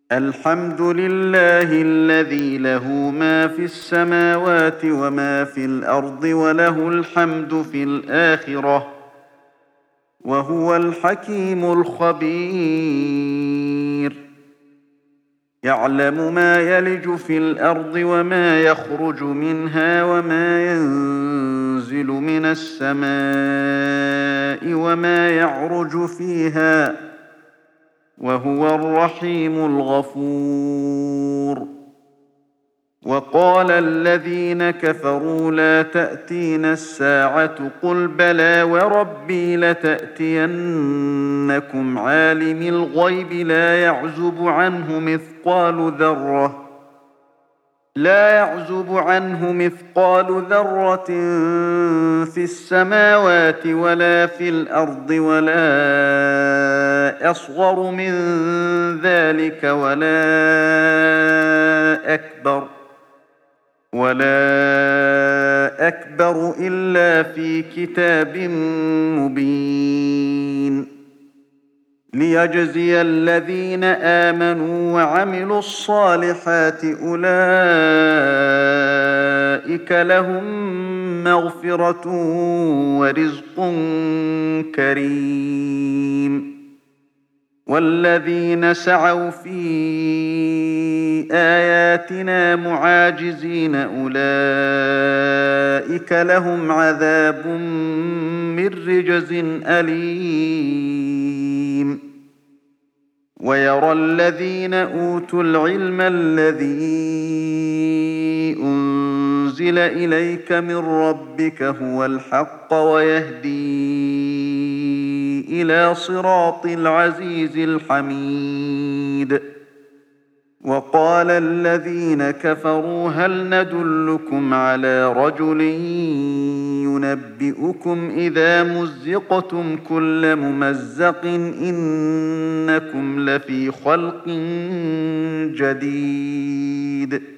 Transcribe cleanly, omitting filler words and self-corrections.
الحمد لله الذي له ما في السماوات وما في الأرض وله الحمد في الآخرة وهو الحكيم الخبير. يعلم ما يلج في الأرض وما يخرج منها وما ينزل من السماء وما يعرج فيها وهو الرحيم الغفور. وقال الذين كفروا لا تأتينا الساعة قل بلى وربي لتأتينكم عالم الغيب لا يعزب عنه مثقال ذرة في السماوات ولا في الأرض ولا أصغر من ذلك ولا أكبر إلا في كتاب مبين. ليجزي الذين آمنوا وعملوا الصالحات أولئك لهم مغفرة ورزق كريم. والذين سعوا في آياتنا معاجزين أولئك لهم عذاب من رجز أليم. ويرى الذين أوتوا العلم الذي أنزل إليك من ربك هو الحق ويهدي إلى صراط العزيز الحميد. وقال الذين كفروا هل ندلكم على رجل ينبئكم إذا مزقتم كل ممزق إنكم لفي خلق جديد